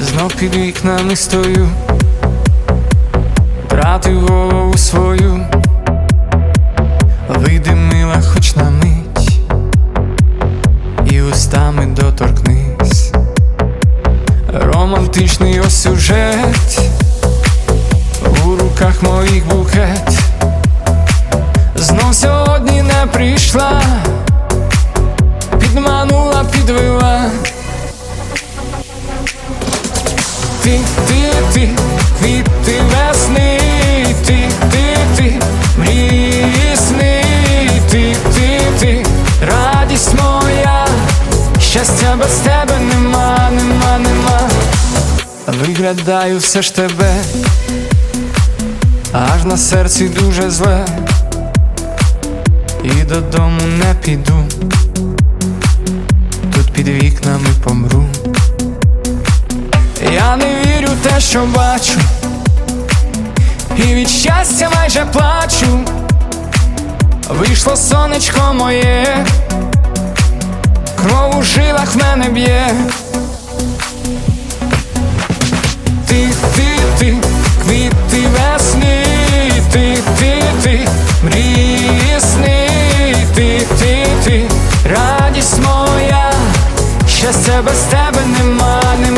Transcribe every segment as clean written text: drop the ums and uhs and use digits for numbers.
знов під вікнами стою, втратив голову свою. Вийди, мила, хоч на мить, і устами доторкнись. Романтичний ось сюжет, у руках моїх букет. Знов сьогодні не прийшла, підманула, підвела. Ти, квіти весни, ти, мрії сни, ти, радість моя, щастя без тебе нема. Виглядаю все ж тебе, аж на серці дуже зле, і додому не піду, тут під вікнами помру. Я не вірю в те, що бачу, і від щастя майже плачу. Вийшло сонечко моє, кров у жилах в мене б'є. Ти, квіти весни, ти, мрії сни, ти, радість моя, щастя без тебе нема.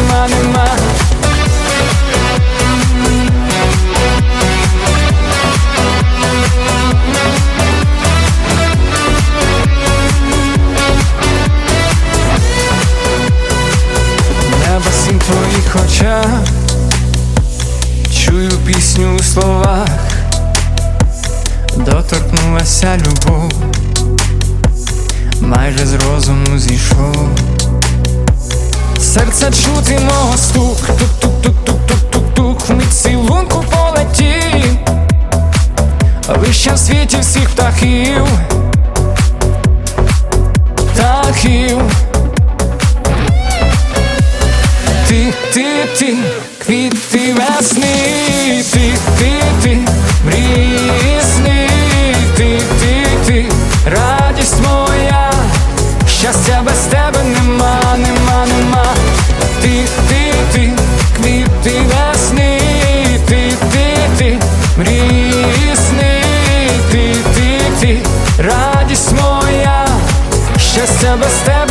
Небо сім твоїх очах, чую пісню у словах, доторкнулася любов, майже з розуму зійшов. Серце чути мого стук, тук-тук-тук-тук-тук-тук, вмить цілунку полетів, вище в світі всіх птахів. Ти, квіти весни, ти, мрії сни, ти, радість моя, щастя без тебе нема. Ти, квіти весни, ти, мрії сни, ти, радість моя, щастя без тебе.